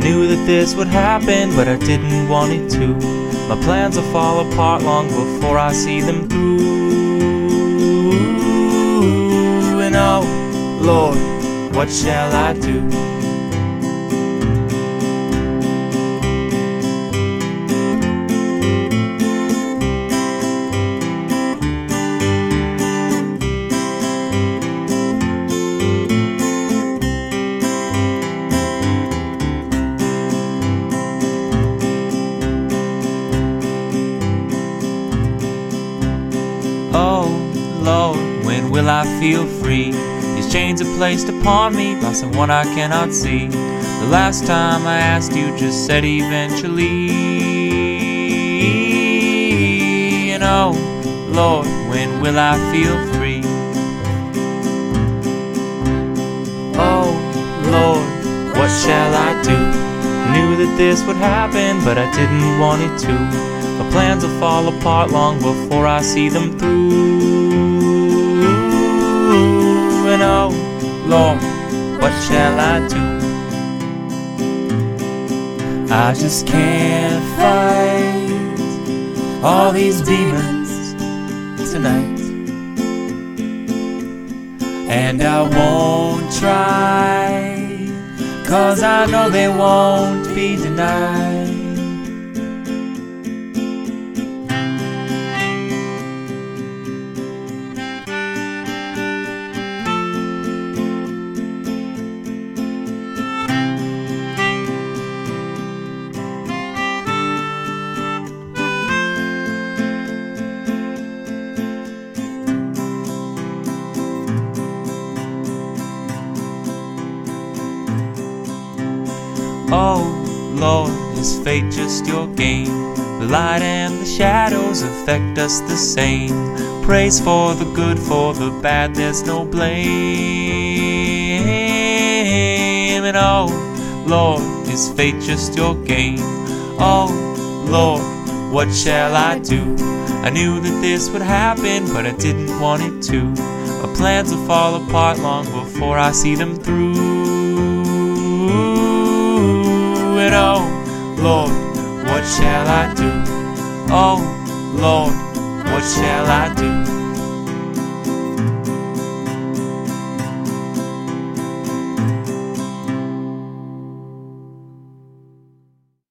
knew that this would happen, but I didn't want it to. My plans will fall apart long before I see them through. And oh, Lord, what shall I do? Oh, Lord, when will I feel free? These chains are placed upon me by someone I cannot see. The last time I asked, you just said eventually. And oh, Lord, when will I feel free? Oh, Lord, what shall I do? Knew that this would happen, but I didn't want it to. My plans will fall apart long before I see them through. And oh, Lord, what shall I do? I just can't fight all these demons tonight, and I won't try, 'cause I know they won't be denied. Oh, Lord, is fate just your game? The light and the shadows affect us the same. Praise for the good, for the bad, there's no blame. And oh, Lord, is fate just your game? Oh, Lord, what shall I do? I knew that this would happen, but I didn't want it to. My plans will fall apart long before I see them through. And oh, Lord, what shall I do? Oh, Lord, what shall I do?